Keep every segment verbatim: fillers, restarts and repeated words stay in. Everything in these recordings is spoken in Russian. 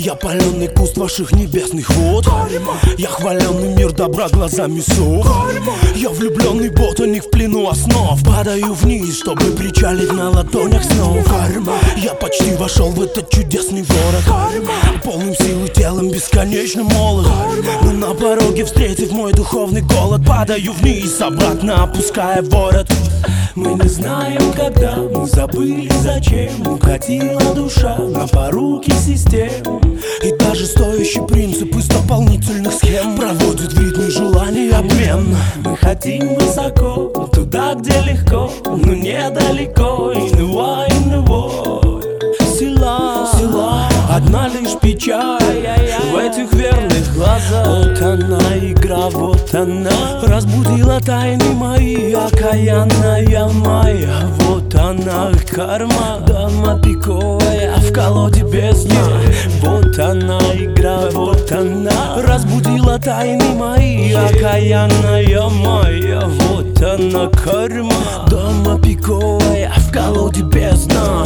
Я паленый куст ваших небесных вод. Я хваленный мир добра глазами сов. Я влюбленный ботаник в плену основ. Падаю вниз, чтобы причалить на ладонях снова. Я почти вошел в этот чудесный город, полным силы телом бесконечно молод. Но на пороге, встретив мой духовный голод, падаю вниз, обратно опуская ворот. Мы не знаем, когда, мы забыли, зачем укатила душа на поруки систем. И даже стоящий принцип из дополнительных схем проводит в ритме желаний обмен. Мы хотим высоко, туда, где легко, но недалеко. Иного, иного сила, сила, одна лишь печаль в этих верных глазах. Вот она игра, вот она разбудила тайны мои, окаянная моя. Вот она карма, дама пиковая в колоде без дна. Вот она игра, вот она разбудила тайны мои, окаянная моя. Вот она карма, дама пиковая в колоде без дна.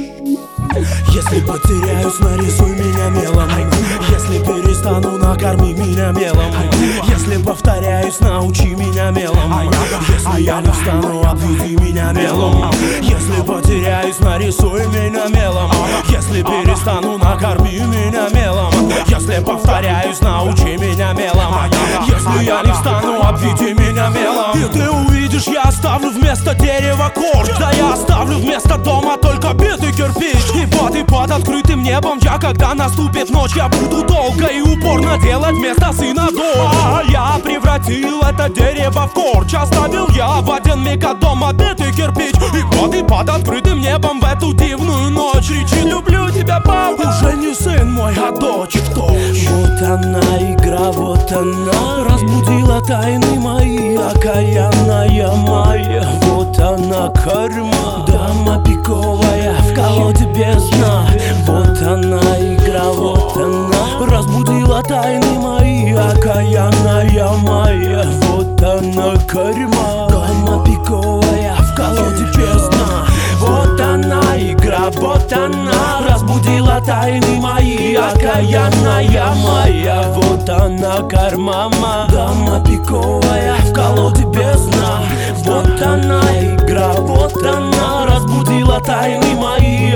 Если потеряюсь, нарисуй меня мелом. Если перестану, накорми меня мелом. Если повторяюсь, научи меня мелом. Если я не встану, обведи меня мелом. Если потеряюсь, нарисуй меня мелом. Если перестану, накорми меня мелом. Если повторяюсь, научи меня мелом. Если я не встану, обведи меня мелом. И ты увидишь, я оставлю вместо дерева корч. Да я оставлю вместо дома только битый кирпич. Ибо ты под открытым небом, я, когда наступит ночь, я буду долго и упорно делать вместо сына дочь. А я превратил это дерево в корч. Оставил я в один миг от дома битый кирпич. Ибо ты под открытым небом в эту дивную ночь. Речи, люблю тебя, папа. Уже не сын мой, а дочь. Вот она игра, вот она разбудила тайны мои, окаянная моя. Вот она карма, дама пиковая в колоде без дна. Вот она игра, вот она разбудила тайны мои, окаянная моя. Вот она карма, дама пиковая в колоде без дна. Вот она игра, вот она разбудила тайны мои, окаянная моя. Вот она карма, дама пиковая в колоде без дна. Вот она игра, вот она разбудила тайны мои,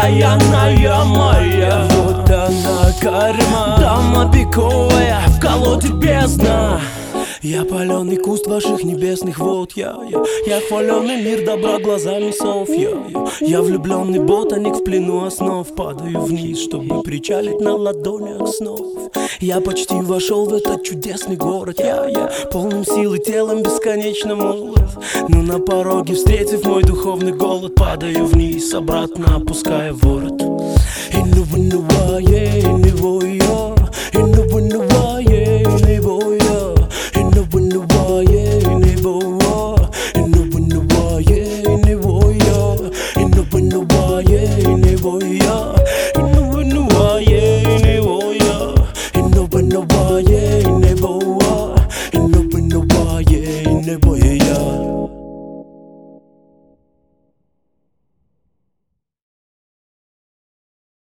окаянная моя. Вот она карма, дама пиковая в колоде без дна. Я паленый куст ваших небесных вод. Я, я, я хваленый мир добра глазами сов. Я, я, я влюбленный ботаник в плену основ. Падаю вниз, чтобы причалить на ладонях снов. Я почти вошел в этот чудесный город. Я, я полным силы телом бесконечно молод. Но на пороге, встретив мой духовный голод, падаю вниз, обратно опуская ворот. И ну, ну,